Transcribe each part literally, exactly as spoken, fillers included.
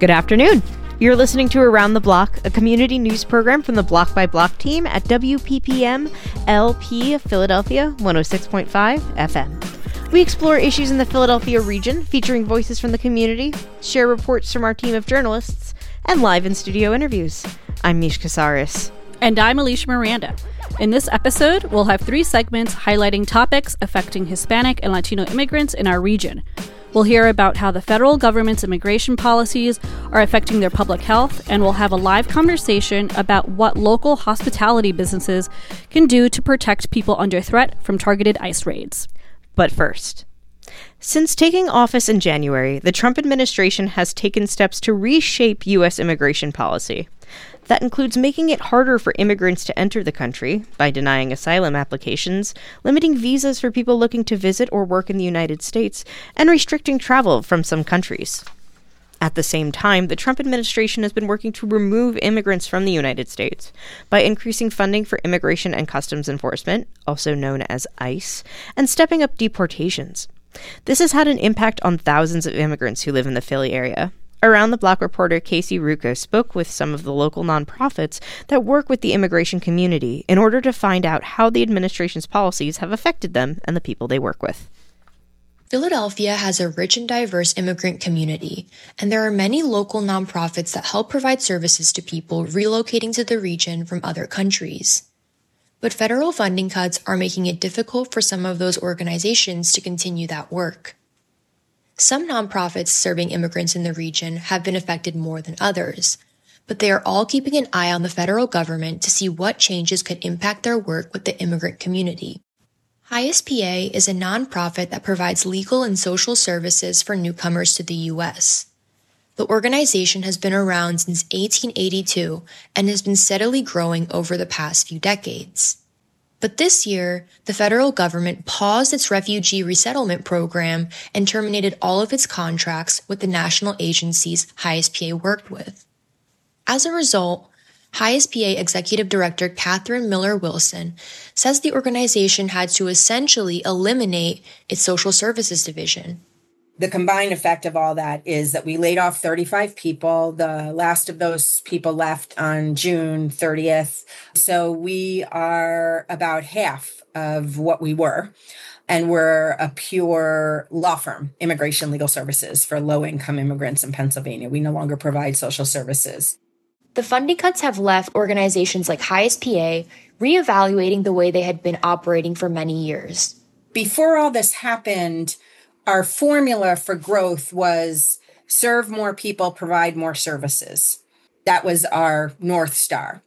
Good afternoon. You're listening to Around the Block, a community news program from the Block by Block team at W P P M L P Philadelphia one oh six point five F M. We explore issues in the Philadelphia region, featuring voices from the community, share reports from our team of journalists, and live in-studio interviews. I'm Mish Casares. And I'm Alicia Miranda. In this episode, we'll have three segments highlighting topics affecting Hispanic and Latino immigrants in our region. We'll hear about how the federal government's immigration policies are affecting their public health, and we'll have a live conversation about what local hospitality businesses can do to protect people under threat from targeted ICE raids. But first, since taking office in January, the Trump administration has taken steps to reshape U S immigration policy. That includes making it harder for immigrants to enter the country by denying asylum applications, limiting visas for people looking to visit or work in the United States, and restricting travel from some countries. At the same time, the Trump administration has been working to remove immigrants from the United States by increasing funding for Immigration and Customs Enforcement, also known as ICE, and stepping up deportations. This has had an impact on thousands of immigrants who live in the Philly area. Around the Block reporter Casey Rucco spoke with some of the local nonprofits that work with the immigration community in order to find out how the administration's policies have affected them and the people they work with. Philadelphia has a rich and diverse immigrant community, and there are many local nonprofits that help provide services to people relocating to the region from other countries. But federal funding cuts are making it difficult for some of those organizations to continue that work. Some nonprofits serving immigrants in the region have been affected more than others, but they are all keeping an eye on the federal government to see what changes could impact their work with the immigrant community. I S P A is a nonprofit that provides legal and social services for newcomers to the U S. The organization has been around since eighteen eighty-two and has been steadily growing over the past few decades. But this year, the federal government paused its refugee resettlement program and terminated all of its contracts with the national agencies I S P A worked with. As a result, I S P A Executive Director Catherine Miller Wilson says the organization had to essentially eliminate its social services division. The combined effect of all that is that we laid off thirty-five people. The last of those people left on June thirtieth. So we are about half of what we were. And we're a pure law firm, immigration legal services for low-income immigrants in Pennsylvania. We no longer provide social services. The funding cuts have left organizations like I S P A reevaluating the way they had been operating for many years. Before all this happened, our formula for growth was serve more people, provide more services. That was our North Star.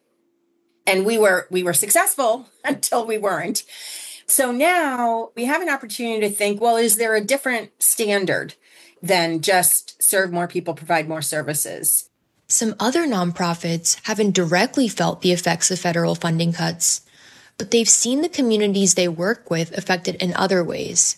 And we were we were successful until we weren't. So now we have an opportunity to think, well, is there a different standard than just serve more people, provide more services? Some other nonprofits haven't directly felt the effects of federal funding cuts, but they've seen the communities they work with affected in other ways.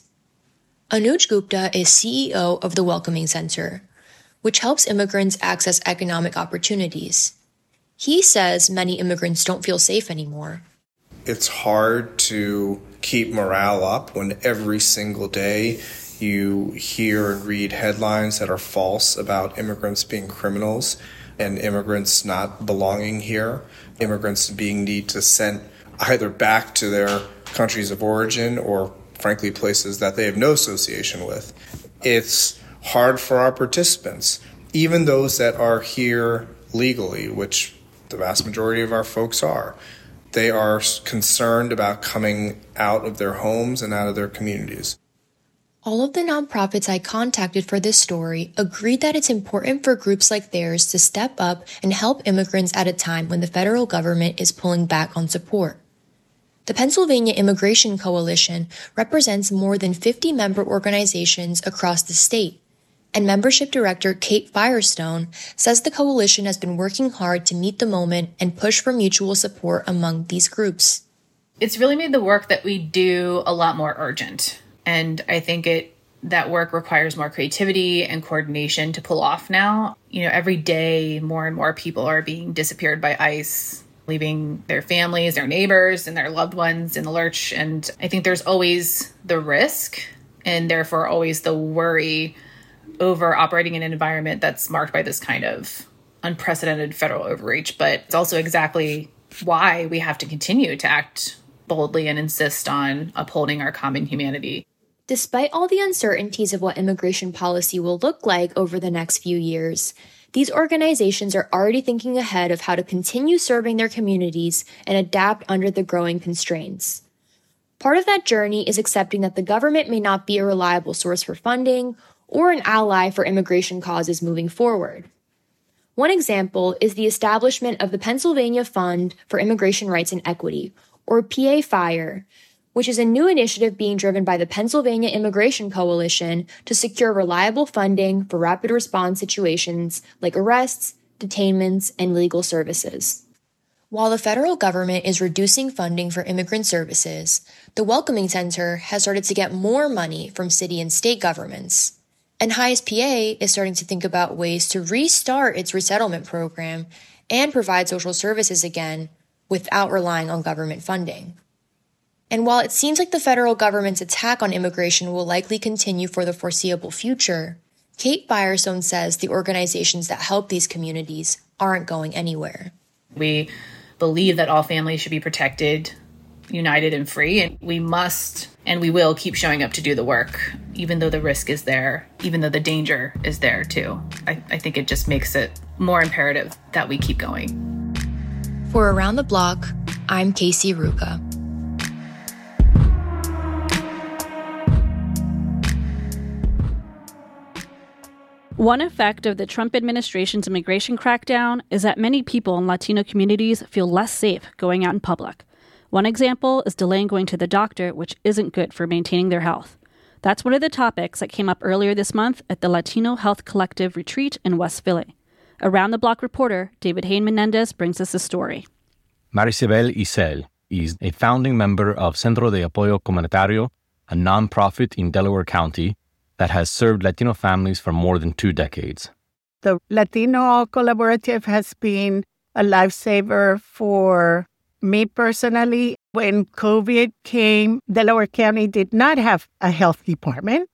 Anuj Gupta is C E O of the Welcoming Center, which helps immigrants access economic opportunities. He says many immigrants don't feel safe anymore. It's hard to keep morale up when every single day you hear and read headlines that are false about immigrants being criminals and immigrants not belonging here, immigrants being need to send either back to their countries of origin or frankly, places that they have no association with. It's hard for our participants, even those that are here legally, which the vast majority of our folks are. They are concerned about coming out of their homes and out of their communities. All of the nonprofits I contacted for this story agreed that it's important for groups like theirs to step up and help immigrants at a time when the federal government is pulling back on support. The Pennsylvania Immigration Coalition represents more than fifty member organizations across the state, and membership director Kate Firestone says the coalition has been working hard to meet the moment and push for mutual support among these groups. It's really made the work that we do a lot more urgent, and I think it that work requires more creativity and coordination to pull off now. You know, every day more and more people are being disappeared by ICE, leaving their families, their neighbors, and their loved ones in the lurch. And I think there's always the risk and therefore always the worry over operating in an environment that's marked by this kind of unprecedented federal overreach, but it's also exactly why we have to continue to act boldly and insist on upholding our common humanity. Despite all the uncertainties of what immigration policy will look like over the next few years, these organizations are already thinking ahead of how to continue serving their communities and adapt under the growing constraints. Part of that journey is accepting that the government may not be a reliable source for funding or an ally for immigration causes moving forward. One example is the establishment of the Pennsylvania Fund for Immigration Rights and Equity, or P A FIRE, which is a new initiative being driven by the Pennsylvania Immigration Coalition to secure reliable funding for rapid response situations like arrests, detainments, and legal services. While the federal government is reducing funding for immigrant services, the Welcoming Center has started to get more money from city and state governments. And H I S P A is starting to think about ways to restart its resettlement program and provide social services again without relying on government funding. And while it seems like the federal government's attack on immigration will likely continue for the foreseeable future, Kate Firestone says the organizations that help these communities aren't going anywhere. We believe that all families should be protected, united, and free, and we must and we will keep showing up to do the work, even though the risk is there, even though the danger is there too. I, I think it just makes it more imperative that we keep going. For Around the Block, I'm Casey Ruka. One effect of the Trump administration's immigration crackdown is that many people in Latino communities feel less safe going out in public. One example is delaying going to the doctor, which isn't good for maintaining their health. That's one of the topics that came up earlier this month at the Latino Health Collective retreat in West Philly. Around the Block reporter David Hain Menendez brings us the story. Maricibel Isel is a founding member of Centro de Apoyo Comunitario, a nonprofit in Delaware County that has served Latino families for more than two decades. The Latino Collaborative has been a lifesaver for me personally. When COVID came, Delaware County did not have a health department,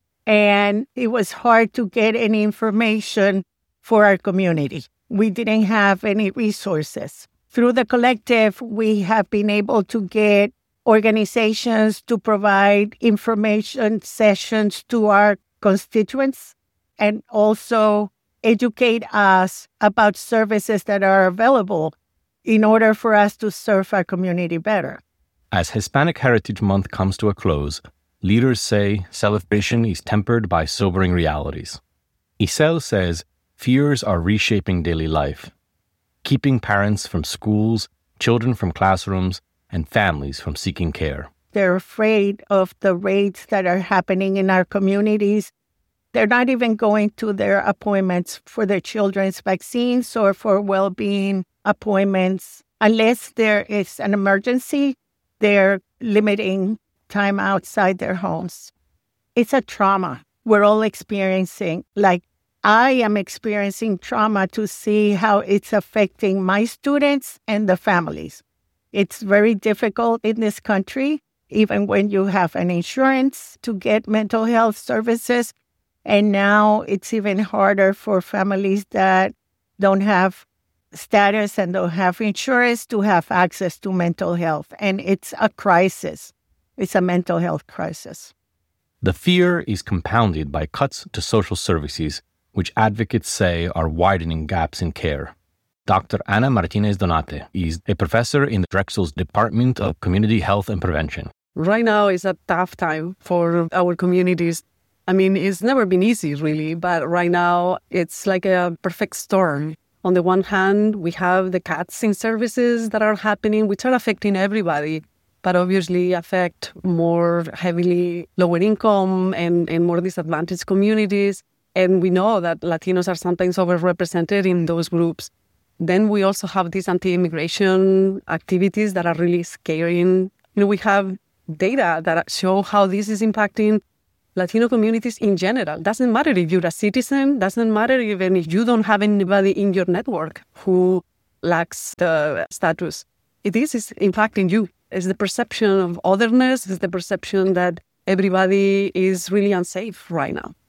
and it was hard to get any information for our community. We didn't have any resources. Through the collective, we have been able to get organizations to provide information sessions to our constituents and also educate us about services that are available in order for us to serve our community better. As Hispanic Heritage Month comes to a close, leaders say celebration is tempered by sobering realities. Isel says fears are reshaping daily life, keeping parents from schools, children from classrooms, and families from seeking care. They're afraid of the raids that are happening in our communities. They're not even going to their appointments for their children's vaccines or for well-being appointments. Unless there is an emergency, they're limiting time outside their homes. It's a trauma we're all experiencing. Like, I am experiencing trauma to see how it's affecting my students and the families. It's very difficult in this country, even when you have an insurance to get mental health services. And now it's even harder for families that don't have status and don't have insurance to have access to mental health. And it's a crisis. It's a mental health crisis. The fear is compounded by cuts to social services, which advocates say are widening gaps in care. Doctor Ana Martinez Donate is a professor in Drexel's Department of Community Health and Prevention. Right now is a tough time for our communities. I mean, it's never been easy, really, but right now it's like a perfect storm. On the one hand, we have the cuts in services that are happening, which are affecting everybody, but obviously affect more heavily lower income and, and more disadvantaged communities. And we know that Latinos are sometimes overrepresented in those groups. Then we also have these anti-immigration activities that are really scaring. You know, we have data that show how this is impacting Latino communities in general. Doesn't matter if you're a citizen, doesn't matter even if you don't have anybody in your network who lacks the status. It is is impacting you. It's the perception of otherness, it's the perception that everybody is really unsafe right now.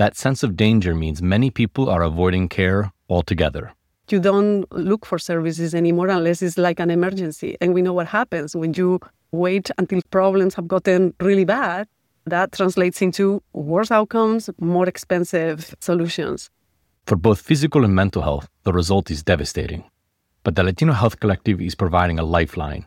That sense of danger means many people are avoiding care altogether. You don't look for services anymore unless it's like an emergency. And we know what happens when you wait until problems have gotten really bad. That translates into worse outcomes, more expensive solutions. For both physical and mental health, the result is devastating. But the Latino Health Collective is providing a lifeline,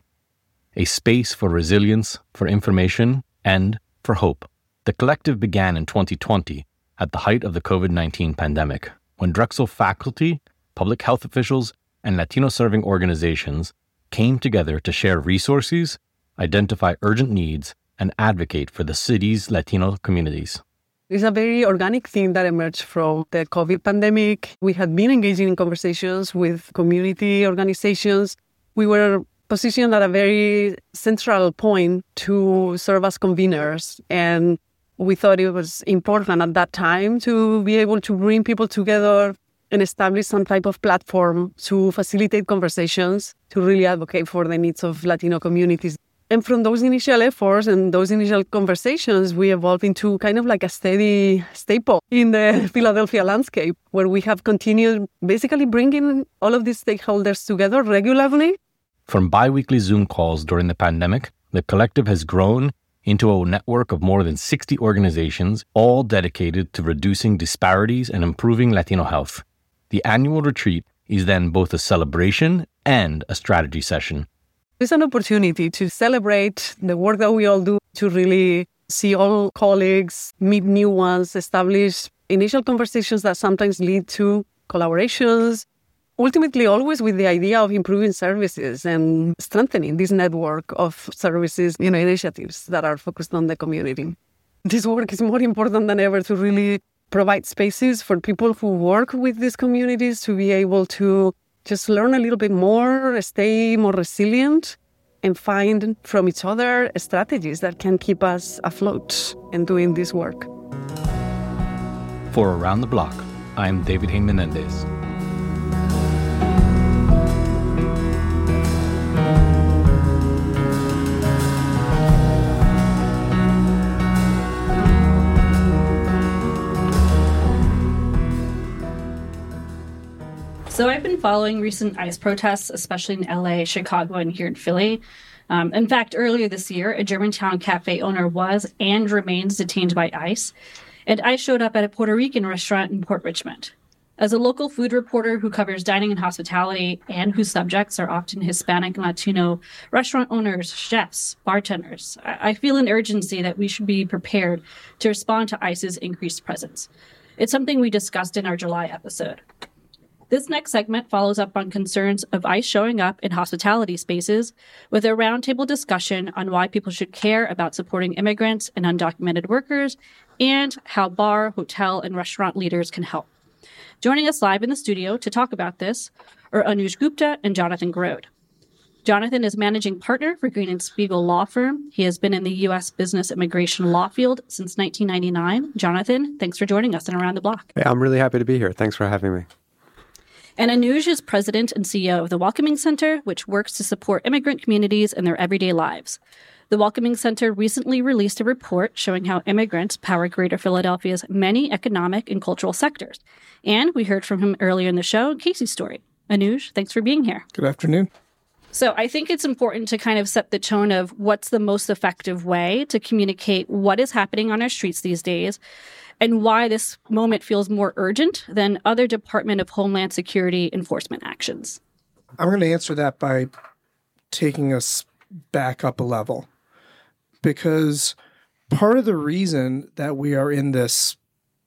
a space for resilience, for information, and for hope. The collective began in twenty twenty at the height of the covid nineteen pandemic, when Drexel faculty, public health officials, and Latino-serving organizations came together to share resources, identify urgent needs, and advocate for the city's Latino communities. It's a very organic thing that emerged from the COVID pandemic. We had been engaging in conversations with community organizations. We were positioned at a very central point to serve as conveners. And we thought it was important at that time to be able to bring people together and establish some type of platform to facilitate conversations, to really advocate for the needs of Latino communities. And from those initial efforts and those initial conversations, we evolved into kind of like a steady staple in the Philadelphia landscape, where we have continued basically bringing all of these stakeholders together regularly. From bi-weekly Zoom calls during the pandemic, the collective has grown into a network of more than sixty organizations, all dedicated to reducing disparities and improving Latino health. The annual retreat is then both a celebration and a strategy session. It's an opportunity to celebrate the work that we all do, to really see all colleagues, meet new ones, establish initial conversations that sometimes lead to collaborations, ultimately always with the idea of improving services and strengthening this network of services, you know, initiatives that are focused on the community. This work is more important than ever to really provide spaces for people who work with these communities to be able to just learn a little bit more, stay more resilient, and find from each other strategies that can keep us afloat in doing this work. For Around the Block, I'm David Hain Menendez. So I've been following recent ICE protests, especially in L A, Chicago, and here in Philly. Um, in fact, earlier this year, a Germantown cafe owner was and remains detained by ICE, and ICE showed up at a Puerto Rican restaurant in Port Richmond. As a local food reporter who covers dining and hospitality and whose subjects are often Hispanic and Latino restaurant owners, chefs, bartenders, I, I feel an urgency that we should be prepared to respond to ICE's increased presence. It's something we discussed in our July episode. This next segment follows up on concerns of ICE showing up in hospitality spaces with a roundtable discussion on why people should care about supporting immigrants and undocumented workers and how bar, hotel, and restaurant leaders can help. Joining us live in the studio to talk about this are Anuj Gupta and Jonathan Grode. Jonathan is managing partner for Green and Spiegel law firm. He has been in the U S business immigration law field since nineteen ninety-nine. Jonathan, thanks for joining us and Around the Block. Hey, I'm really happy to be here. Thanks for having me. And Anuj is president and C E O of the Welcoming Center, which works to support immigrant communities in their everyday lives. The Welcoming Center recently released a report showing how immigrants power Greater Philadelphia's many economic and cultural sectors. And we heard from him earlier in the show, Casey's story. Anuj, thanks for being here. Good afternoon. So I think it's important to kind of set the tone of what's the most effective way to communicate what is happening on our streets these days and why this moment feels more urgent than other Department of Homeland Security enforcement actions. I'm going to answer that by taking us back up a level, because part of the reason that we are in this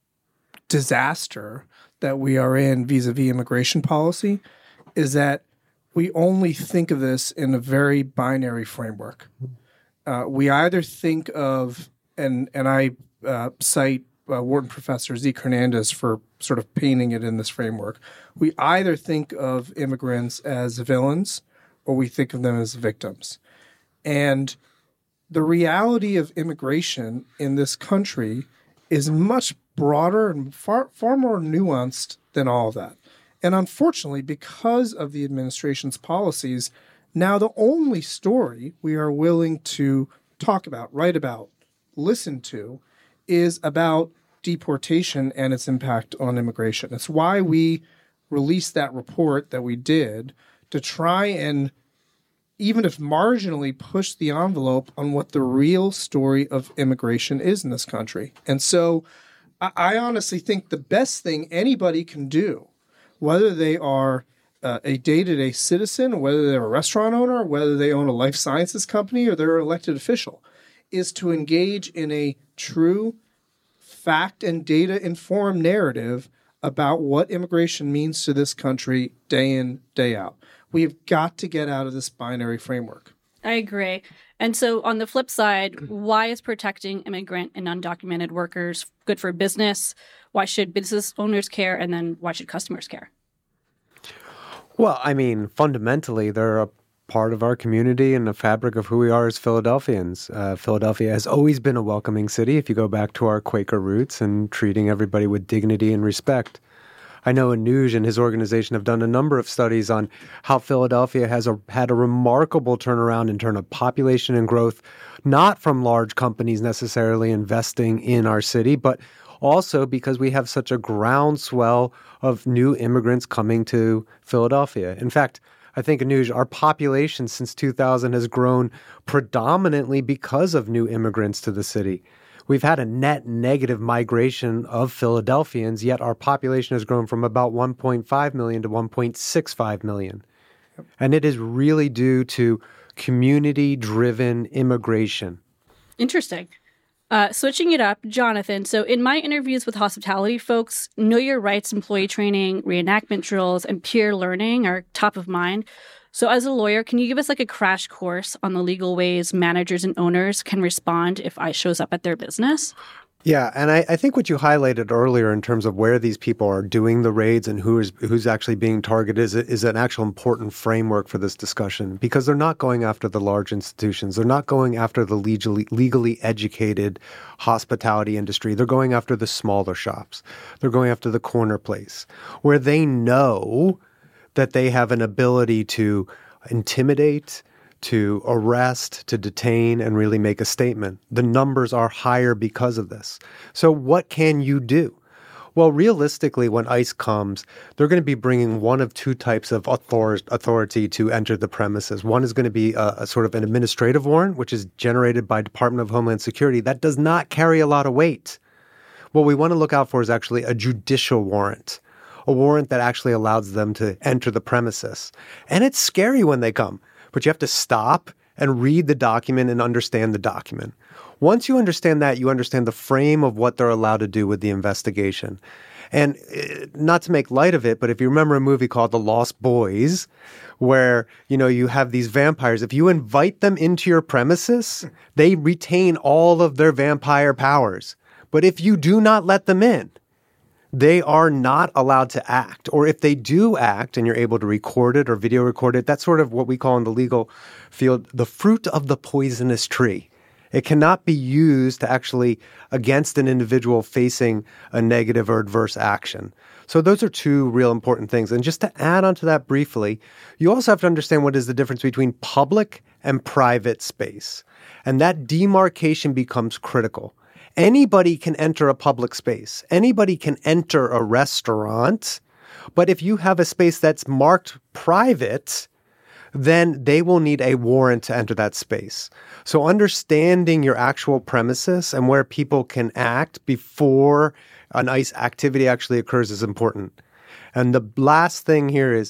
disaster that we are in vis-a-vis immigration policy is that we only think of this in a very binary framework. Uh, we either think of, and and I uh, cite uh, Wharton professor Zeke Hernandez for sort of painting it in this framework. We either think of immigrants as villains or we think of them as victims. And the reality of immigration in this country is much broader and far far more nuanced than all of that. And unfortunately, because of the administration's policies, now the only story we are willing to talk about, write about, listen to, is about deportation and its impact on immigration. It's why we released that report that we did to try and, even if marginally, push the envelope on what the real story of immigration is in this country. And so I, I honestly think the best thing anybody can do, whether they are uh, a day-to-day citizen, whether they're a restaurant owner, whether they own a life sciences company, or they're an elected official, is to engage in a true fact and data-informed narrative about what immigration means to this country day in, day out. We've got to get out of this binary framework. I agree. And so on the flip side, why is protecting immigrant and undocumented workers good for business? Why should business owners care? And then why should customers care? Well, I mean, fundamentally, they're a part of our community and the fabric of who we are as Philadelphians. Uh, Philadelphia has always been a welcoming city if you go back to our Quaker roots and treating everybody with dignity and respect. I know Anuj and his organization have done a number of studies on how Philadelphia has a, had a remarkable turnaround in terms of population and growth, not from large companies necessarily investing in our city, but also because we have such a groundswell of new immigrants coming to Philadelphia. In fact, I think, Anuj, our population since two thousand has grown predominantly because of new immigrants to the city. We've had a net negative migration of Philadelphians, yet our population has grown from about one point five million to one point six five million. Yep. And it is really due to community-driven immigration. Interesting. Uh, switching it up, Jonathan. So in my interviews with hospitality folks, know your rights employee training, reenactment drills, and peer learning are top of mind. So as a lawyer, can you give us like a crash course on the legal ways managers and owners can respond if ICE shows up at their business? Yeah, and I, I think what you highlighted earlier in terms of where these people are doing the raids and who is who's actually being targeted is, is an actual important framework for this discussion, because they're not going after the large institutions. They're not going after the legally, legally educated hospitality industry. They're going after the smaller shops. They're going after the corner place where they know that they have an ability to intimidate, to arrest, to detain, and really make a statement. The numbers are higher because of this. So what can you do? Well, realistically, when ICE comes, they're going to be bringing one of two types of author- authority to enter the premises. One is going to be a, a sort of an administrative warrant, which is generated by Department of Homeland Security. That does not carry a lot of weight. What we want to look out for is actually a judicial warrant, a warrant that actually allows them to enter the premises. And it's scary when they come, but you have to stop and read the document and understand the document. Once you understand that, you understand the frame of what they're allowed to do with the investigation. And not to make light of it, but if you remember a movie called The Lost Boys, where, you know, you have these vampires, if you invite them into your premises, they retain all of their vampire powers. But if you do not let them in, they are not allowed to act. Or if they do act and you're able to record it or video record it, that's sort of what we call in the legal field the fruit of the poisonous tree. It cannot be used to actually against an individual facing a negative or adverse action. So those are two real important things. And just to add on to that briefly, you also have to understand what is the difference between public and private space. And that demarcation becomes critical. Anybody can enter a public space. Anybody can enter a restaurant. But if you have a space that's marked private, then they will need a warrant to enter that space. So understanding your actual premises and where people can act before an ICE activity actually occurs is important. And the last thing here is,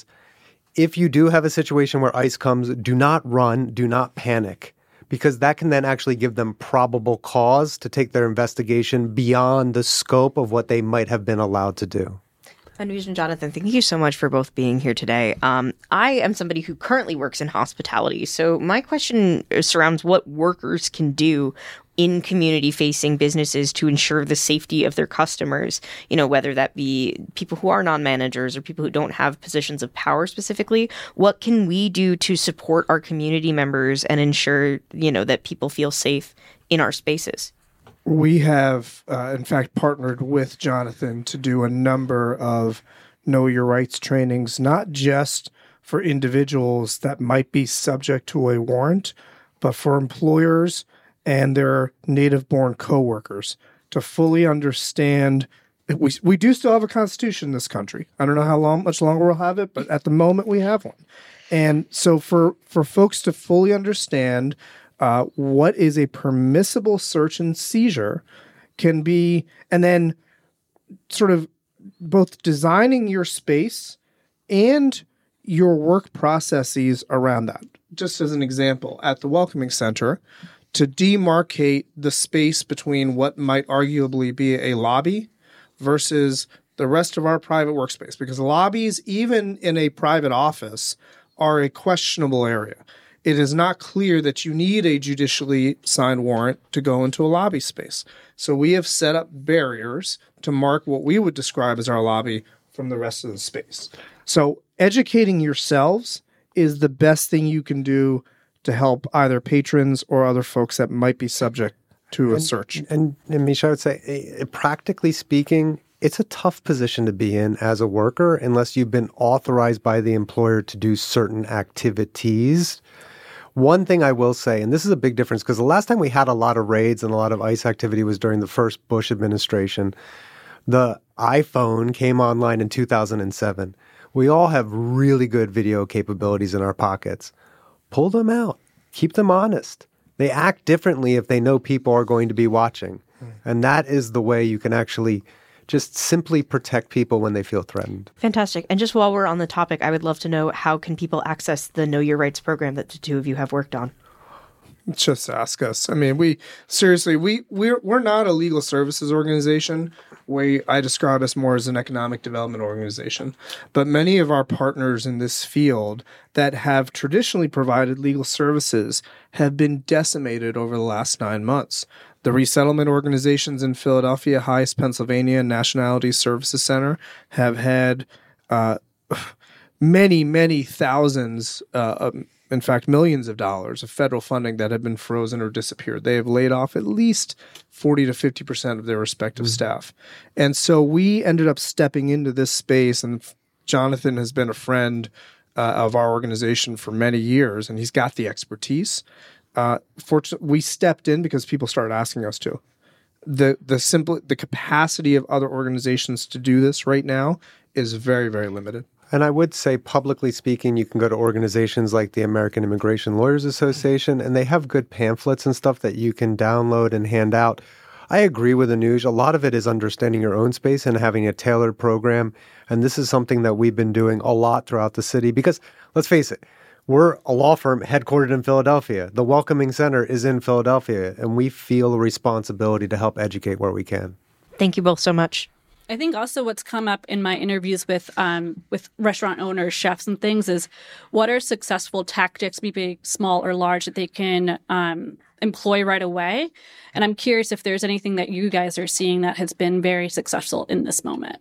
if you do have a situation where ICE comes, do not run, do not panic, because that can then actually give them probable cause to take their investigation beyond the scope of what they might have been allowed to do. Anuj and Jonathan, thank you so much for both being here today. Um, I am somebody who currently works in hospitality, so my question surrounds what workers can do in community-facing businesses to ensure the safety of their customers, you know, whether that be people who are non-managers or people who don't have positions of power specifically. What can we do to support our community members and ensure, you know, that people feel safe in our spaces? We have, uh, in fact, partnered with Jonathan to do a number of Know Your Rights trainings, not just for individuals that might be subject to a warrant, but for employers and their native-born coworkers, to to fully understand. We we do still have a constitution in this country. I don't know how long, much longer we'll have it, but at the moment we have one. And so for for folks to fully understand uh, what is a permissible search and seizure can be, and then sort of both designing your space and your work processes around that. Just as an example, at the Welcoming Center, to demarcate the space between what might arguably be a lobby versus the rest of our private workspace, because lobbies, even in a private office, are a questionable area. It is not clear that you need a judicially signed warrant to go into a lobby space. So we have set up barriers to mark what we would describe as our lobby from the rest of the space. So educating yourselves is the best thing you can do to help either patrons or other folks that might be subject to a and, search. And, and Misha, I would say, uh, practically speaking, it's a tough position to be in as a worker unless you've been authorized by the employer to do certain activities. One thing I will say, and this is a big difference, because the last time we had a lot of raids and a lot of ICE activity was during the first Bush administration. The iPhone came online in two thousand seven. We all have really good video capabilities in our pockets. Pull them out. Keep them honest. They act differently if they know people are going to be watching. Mm. And that is the way you can actually just simply protect people when they feel threatened. Fantastic. And just while we're on the topic, I would love to know, how can people access the Know Your Rights program that the two of you have worked on? Just ask us. I mean, we seriously, we we're we're not a legal services organization. We I describe us more as an economic development organization. But many of our partners in this field that have traditionally provided legal services have been decimated over the last nine months. The resettlement organizations in Philadelphia, Highest Pennsylvania Nationality Services Center, have had uh, many, many thousands uh, of in fact, millions of dollars of federal funding that have been frozen or disappeared. They have laid off at least forty to fifty percent of their respective mm-hmm. staff. And so we ended up stepping into this space, and Jonathan has been a friend uh, of our organization for many years, and he's got the expertise. Uh, fortunately, we stepped in because people started asking us to. The the simple the capacity of other organizations to do this right now is very, very limited. And I would say, publicly speaking, you can go to organizations like the American Immigration Lawyers Association, and they have good pamphlets and stuff that you can download and hand out. I agree with Anuj. A lot of it is understanding your own space and having a tailored program. And this is something that we've been doing a lot throughout the city because, let's face it, we're a law firm headquartered in Philadelphia. The Welcoming Center is in Philadelphia, and we feel a responsibility to help educate where we can. Thank you both so much. I think also what's come up in my interviews with um, with restaurant owners, chefs, and things is what are successful tactics, be big, small, or large, that they can um, employ right away. And I'm curious if there's anything that you guys are seeing that has been very successful in this moment.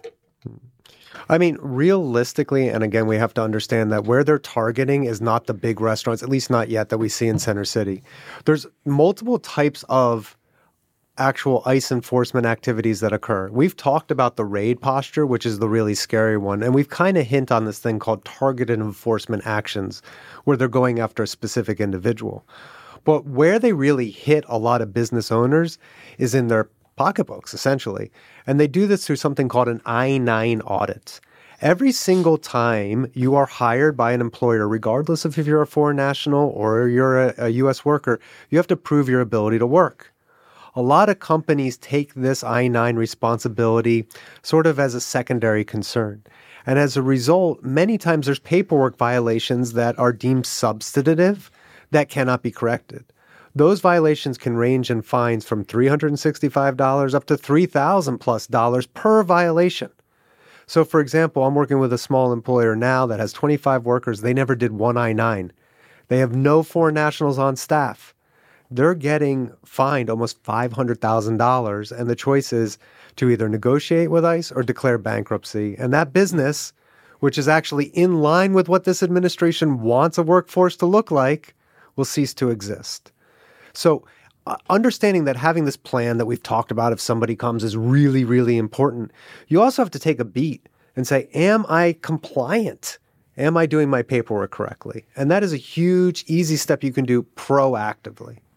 I mean, realistically, and again, we have to understand that where they're targeting is not the big restaurants, at least not yet, that we see in Center City. There's multiple types of actual ICE enforcement activities that occur. We've talked about the raid posture, which is the really scary one, and we've kind of hint on this thing called targeted enforcement actions, where they're going after a specific individual. But where they really hit a lot of business owners is in their pocketbooks, essentially. And they do this through something called an I nine audit. Every single time you are hired by an employer, regardless of if you're a foreign national or you're a, a U S worker, you have to prove your ability to work. A lot of companies take this I nine responsibility sort of as a secondary concern. And as a result, many times there's paperwork violations that are deemed substantive that cannot be corrected. Those violations can range in fines from three hundred sixty-five dollars up to three thousand dollars plus dollars per violation. So, for example, I'm working with a small employer now that has twenty-five workers. They never did one I nine. They have no foreign nationals on staff. They're getting fined almost five hundred thousand dollars, and the choice is to either negotiate with ICE or declare bankruptcy. And that business, which is actually in line with what this administration wants a workforce to look like, will cease to exist. So uh, understanding that having this plan that we've talked about if somebody comes is really, really important. You also have to take a beat and say, am I compliant? Am I doing my paperwork correctly? And that is a huge, easy step you can do proactively.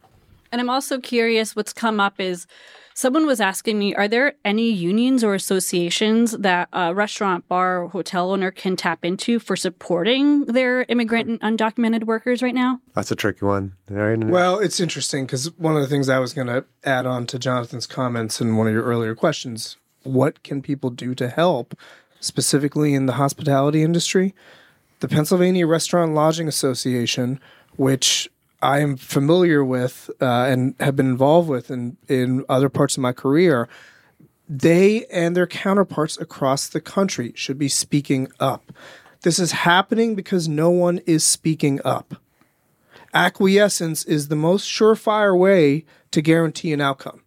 And I'm also curious, what's come up is someone was asking me, are there any unions or associations that a restaurant, bar, or hotel owner can tap into for supporting their immigrant and undocumented workers right now? That's a tricky one. Well, it's interesting because one of the things I was going to add on to Jonathan's comments in one of your earlier questions, what can people do to help, specifically in the hospitality industry? The Pennsylvania Restaurant and Lodging Association, which I am familiar with uh, and have been involved with in, in other parts of my career, they and their counterparts across the country should be speaking up. This is happening because no one is speaking up. Acquiescence is the most surefire way to guarantee an outcome.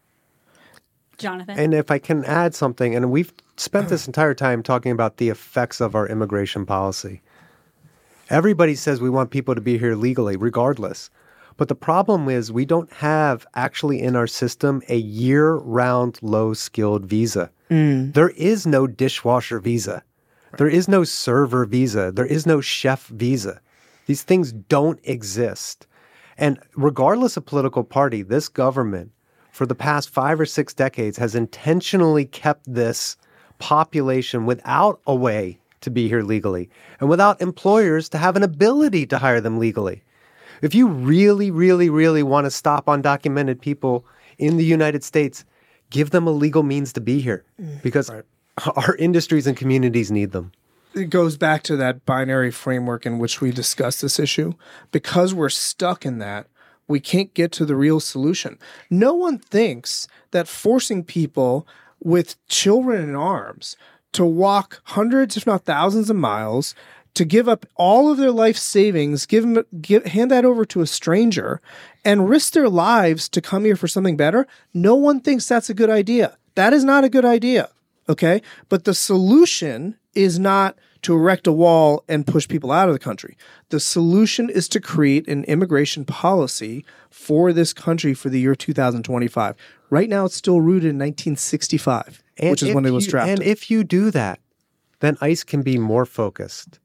Jonathan? And if I can add something, and we've spent this entire time talking about the effects of our immigration policy. Everybody says we want people to be here legally, regardless. But the problem is we don't have actually in our system a year-round low-skilled visa. Mm. There is no dishwasher visa. Right. There is no server visa. There is no chef visa. These things don't exist. And regardless of political party, this government, for the past five or six decades, has intentionally kept this population without a way to be here legally and without employers to have an ability to hire them legally. If you really, really, really want to stop undocumented people in the United States, give them a legal means to be here because right. our industries and communities need them. It goes back to that binary framework in which we discussed this issue. Because we're stuck in that, we can't get to the real solution. No one thinks that forcing people with children in arms to walk hundreds, if not thousands of miles, to give up all of their life savings, give them, give, hand that over to a stranger, and risk their lives to come here for something better, no one thinks that's a good idea. That is not a good idea, okay? But the solution is not to erect a wall and push people out of the country. The solution is to create an immigration policy for this country for the year two thousand twenty-five. Right now, it's still rooted in nineteen sixty-five, and which is when it was you, drafted. And if you do that, then ICE can be more focused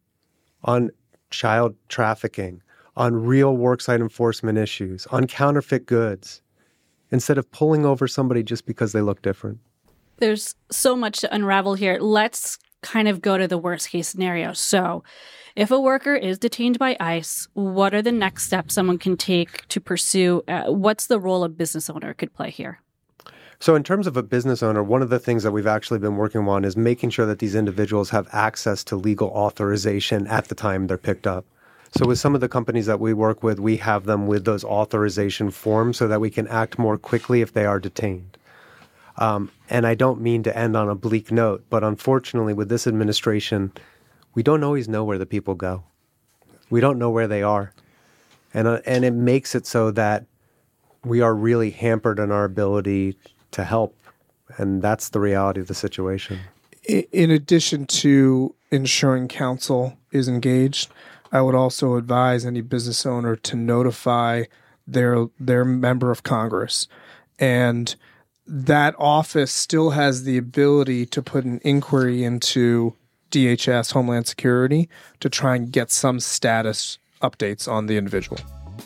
on child trafficking, on real worksite enforcement issues, on counterfeit goods, instead of pulling over somebody just because they look different. There's so much to unravel here. Let's kind of go to the worst case scenario. So if a worker is detained by ICE, what are the next steps someone can take to pursue? Uh, what's the role a business owner could play here? So in terms of a business owner, one of the things that we've actually been working on is making sure that these individuals have access to legal authorization at the time they're picked up. So with some of the companies that we work with, we have them with those authorization forms so that we can act more quickly if they are detained. Um, and I don't mean to end on a bleak note, but unfortunately with this administration, we don't always know where the people go. We don't know where they are. And, uh, and it makes it so that we are really hampered in our ability to help. And that's the reality of the situation. In addition to ensuring counsel is engaged, I would also advise any business owner to notify their their member of Congress. And that office still has the ability to put an inquiry into D H S, Homeland Security, to try and get some status updates on the individual.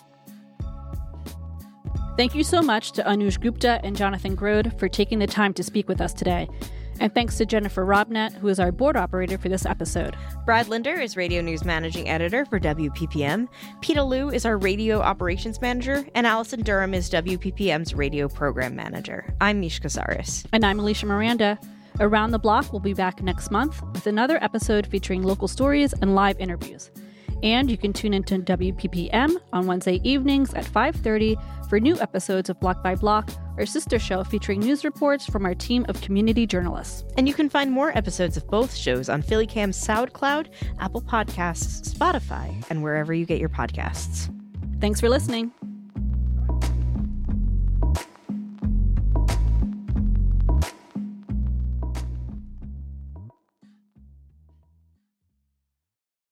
Thank you so much to Anuj Gupta and Jonathan Grode for taking the time to speak with us today. And thanks to Jennifer Robnett, who is our board operator for this episode. Brad Linder is Radio News Managing Editor for W P P M. Peta Liu is our Radio Operations Manager. And Allison Durham is W P P M's Radio Program Manager. I'm Mishka Saris. And I'm Alicia Miranda. Around the Block will be back next month with another episode featuring local stories and live interviews. And you can tune into W P P M on Wednesday evenings at five thirty for new episodes of Block by Block, our sister show featuring news reports from our team of community journalists. And you can find more episodes of both shows on PhillyCam's SoundCloud, Apple Podcasts, Spotify, and wherever you get your podcasts. Thanks for listening.